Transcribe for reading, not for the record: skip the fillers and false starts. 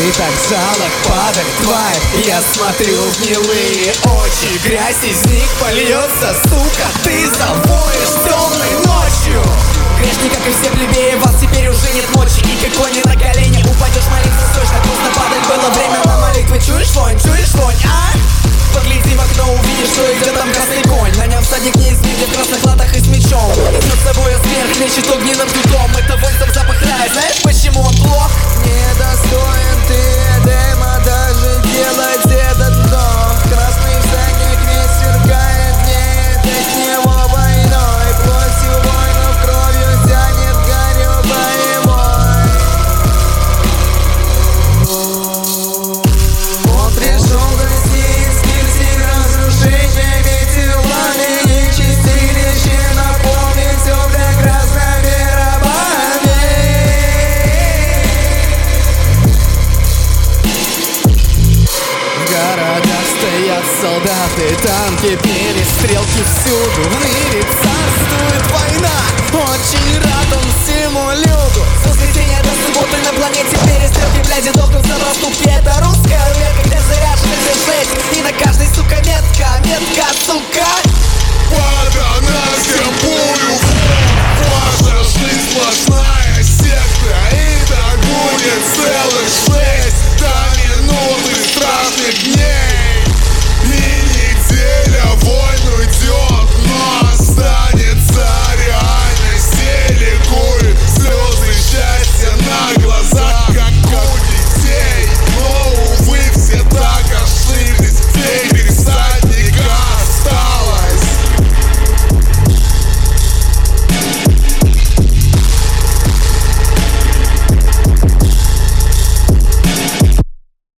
И так жалок падаль тварь. Я смотрю в гнилые очи, грязь из них польется, сука. Ты завоешь темной ночью. Грешник, как и все плебеи, вас теперь уже нет мочи. И как кони на колени упадешь молиться сочно. Просто падаль, было время на молитвы. Чуешь вонь, а? Погляди в окно, увидишь, что идет там красный конь. На нем всадник неизменный в красных латах и с мечом. Над собой сверх лечит огненным дудом. Это вонь, там запах рая, знаешь почему он плох? Недостоин ты Эдема даже делать этот вдох. Красный всадник весь сверкает, гнеет от него войной. Плотью воинов кровью тянет гарью боевой. Он пришел гасить мир сих разрушения, ведь и пламени чистилище наполнить все прекрасными рабами. В городах стоят солдаты, танки, перестрелки всюду. В мире царствует война, очень рад он всему люду. С воскресенья до субботы на планете перестрелки, блядь, и дохнут на проступке. Это русская рулетка, где заряжены 6 и на каждой, сука,